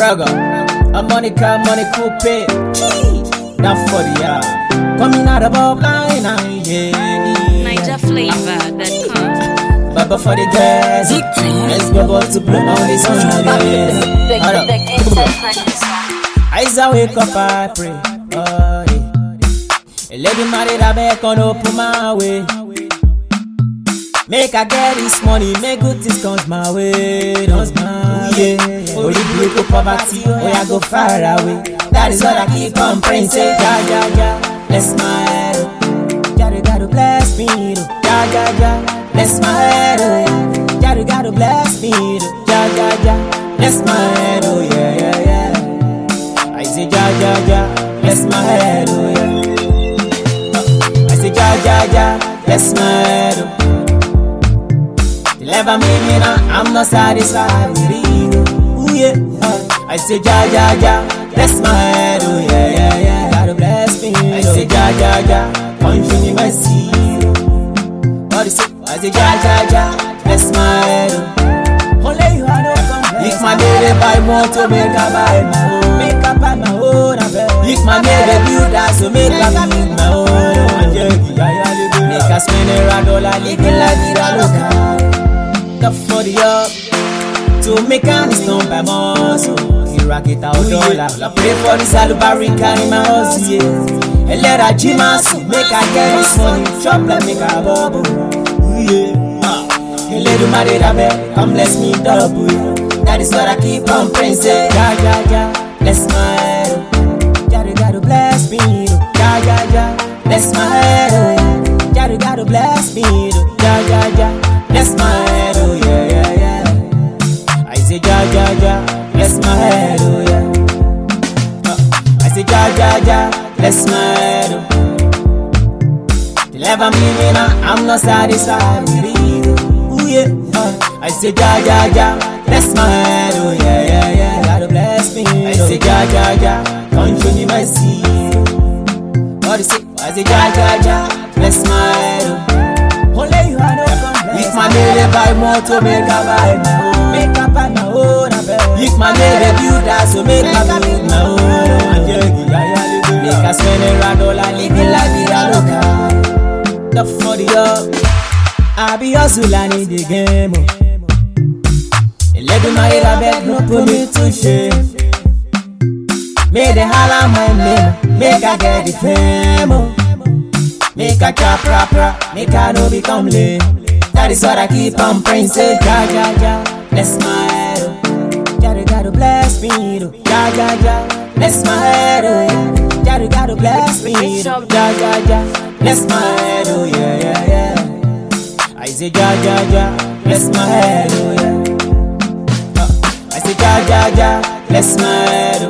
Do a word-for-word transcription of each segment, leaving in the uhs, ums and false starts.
Raga, a money car, money coupe. Not for the yard. Coming out above line, yeah. Niger flavor that comes. Baba for the gas. Let's go about to blow on this one. Eyes I wake up, I pray. Oh, yeah. A lady married, I beg on open my way. Make I get this money, make good things comes my way. Comes my way. Only break up poverty, oh yeah, go far away. That is what I keep on praying. Say, ja, ja, ja, bless my head. Ja, you gotta bless me. Ja, ja, ja, bless my head. Oh yeah, ja, you gotta bless me. Ja, ja, ja, bless my head. Oh yeah, yeah, yeah. I say, ja, ja, ja, bless my head. Oh yeah. I say, ja, ja, ja, bless my head. Oh. Never made me now, I'm not satisfied with it. Ooh yeah, uh, I say ja ja ja, bless my head. Oh yeah yeah yeah, gotta bless me. I say ja ja ja, punch me my seed. What is it? I say ja ja ja, bless my head. Only you I know come. If my baby buy more to make a buy my own, make a buy my own. If my baby build that so make a build my own. Make a spend a dollar, living la vida loca. Up for the up to make an stone by muscle. You rock it out dollar. I pray for this alubarika in my house, yeah. And let her gym us make her get this money. Chop like make her bubble. Yeah. And let you marry that bed. Come bless me double. That is what I keep on praying. Say, ja, ja, ja, bless my head. Ja, you gotta bless me. Ja, ja, ja, bless my head. Ja, you gotta bless me. Ja, ja, ja, bless my head. Oh yeah, yeah, yeah. I say ja ja ja, bless my head. Oh yeah. Uh, I say ja ja ja, bless my head. Oh. Till ever me me now, I'm not satisfied with it. Ooh yeah. Uh, I say ja ja ja, bless my head. Oh yeah, yeah, yeah. Gotta bless me. I say ja ja ja, come show me my seed. What is it? I say ja ja ja, bless my head. Oh. Only you I know. If my baby buy more to make a buy my own, make a buy my own. If my baby build that so make a build my own. Make a spend a dollar, living la vida loca. The for the up, I be hustle and in the game. And let me marry a beg, no put me to shame. Make the holla my name, make I get the fame. Make a chop rap rap, make I no become lame. That is what I keep on praying. Say ja ja ja, bless my head. Ja, you gotta bless me. Ja ja ja, bless my head. Oh yeah. Ja, you gotta bless me. Ja ja ja, bless my head. Oh yeah yeah yeah. I say ja ja ja, bless my head. Oh yeah. Uh, I say ja ja ja, bless my head.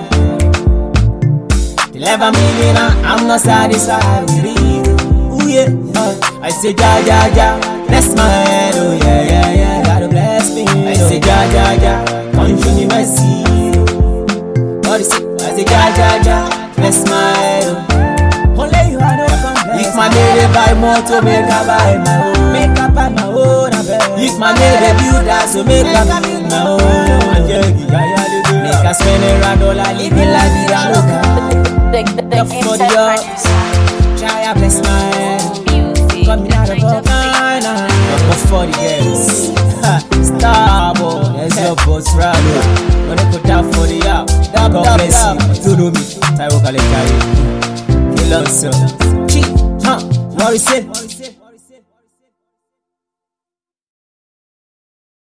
Oh. Till ever me me now, I'm not satisfied with it. Ooh yeah. Uh, I say ja ja ja. Bless my head, oh yeah, yeah, yeah. Gotta bless me. I say ja, ja, ja, come show me my seed. What is it? I say ja, ja, ja, bless my head. Oh. Only you I know come. If my baby buy more to make a buy my own, make a buy my own. If my baby build that so make a build my own. Make a spend a dollar, living la vida loca. The for the up, try bless my head. Coming out of a banana. For the girls, Starboy, there's your boss Rado. Gonna put that for the app. God bless you. Do me, Taiwo Kalekari. Kill us, huh? What is it?